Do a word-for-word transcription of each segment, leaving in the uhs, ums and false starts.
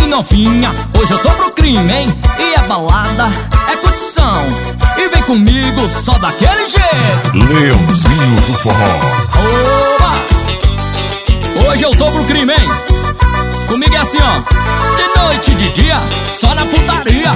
novinha, hoje eu tô pro crime, hein? E é balada, é curtição, e vem comigo só daquele jeito. Leãozinho do Forró. Oba! Hoje eu tô pro crime, hein? Comigo é assim, ó, de noite e de dia, só na putaria.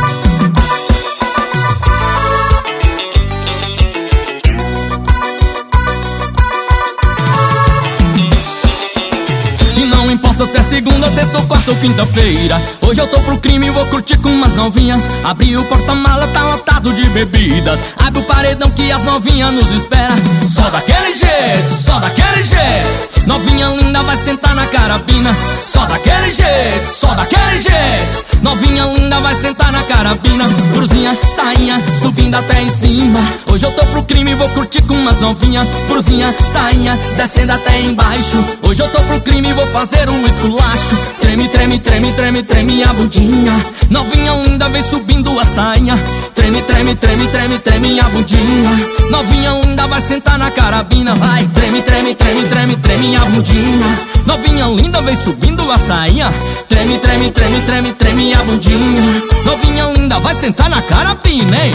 Não importa se é segunda, terça ou quarta ou quinta-feira, hoje eu tô pro crime e vou curtir com umas novinhas. Abri o porta-mala, tá lotado de bebidas. Abre o paredão que as novinhas nos espera. Só daquele jeito, só daquele jeito. Novinha linda vai sentar na carabina. Só daquele jeito, só daquele jeito. Novinha linda vai sentar na carabina. Brusinha, sainha, subindo até em cima. Hoje eu tô pro crime e vou curtir com umas novinhas. Brusinha, sainha, descendo até embaixo. Hoje eu tô pro crime e vou fazer um esculacho. Treme, treme, treme, treme, treme a bundinha. Novinha linda vem subindo a sainha. Treme, treme, treme, treme, treme a bundinha. Novinha linda vai sentar na carabina. Vai, treme, treme, treme, treme, treme a bundinha. Novinha linda vem subindo a sainha. Treme, treme, treme, treme, treme a bundinha. Novinha linda vai sentar na carabina, hein?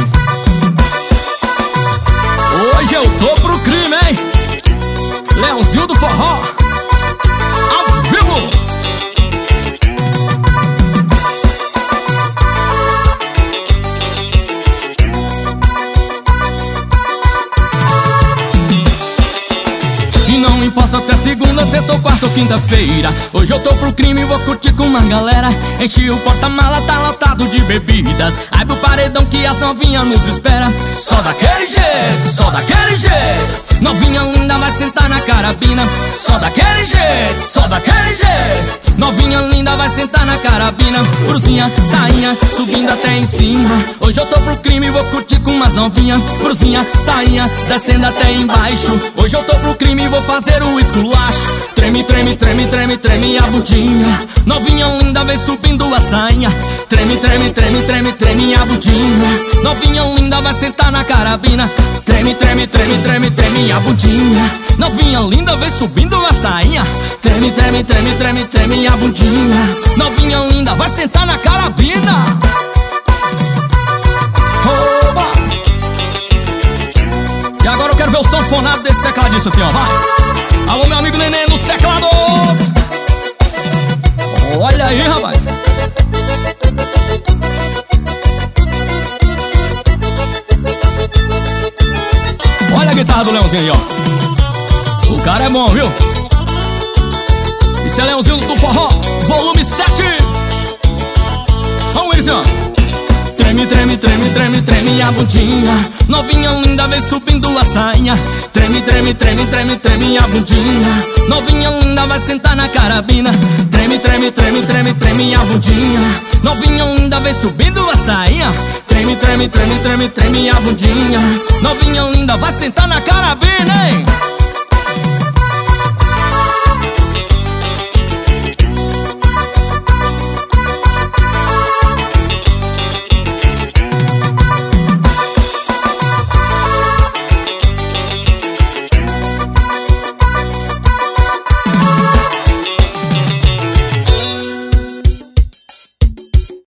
Hoje eu tô pro crime, hein? Leãozinho do Forró, ao vivo! E não importa se é segunda, terça ou quarta ou quinta-feira, hoje eu tô pro crime e vou curtir com uma galera. Enchi o porta-mala, tá lotado de bebidas. Abre o paredão que as novinhas nos espera. Só daquele jeito, só daquele jeito. Novinha linda vai sentar na carabina. Só daquele jeito, só daquele jeito. Novinha linda vai sentar na carabina. Brusinha, sainha, subindo até em cima. Hoje eu tô pro crime e vou curtir com umas novinhas. Brusinha, sainha, descendo até embaixo. Hoje eu tô pro crime e vou fazer o esculacho. Treme, treme, treme, treme, treme a bundinha. Novinha linda vem subindo a sainha. Treme, treme, treme, treme, treme a bundinha. Novinha linda vai sentar na carabina. Treme, treme, treme, treme, treme a bundinha. Novinha linda vem subindo a sainha. Treme, treme, treme, treme, treme a bundinha. Novinha linda vai sentar na carabina. Oba! E agora eu quero ver o sanfonado desse tecladista assim, ó, vai. Alô, meu amigo Neném nos teclados. Olha aí, rapaz. Olha a guitarra do Leãozinho aí, ó. O cara é bom, viu? Esse é Leãozinho do Forró, volume sete. Vamos, Wilson. Treme, treme, treme, treme, treme a bundinha. Novinha linda vem subindo a sainha. Treme, treme, treme, treme, treme a bundinha. Novinha linda vai sentar na carabina. Treme, treme, treme, treme, treme a bundinha. Novinha linda vem subindo a sainha. Treme, treme, treme, treme, treme a bundinha. Novinha linda vai sentar na carabina, hein?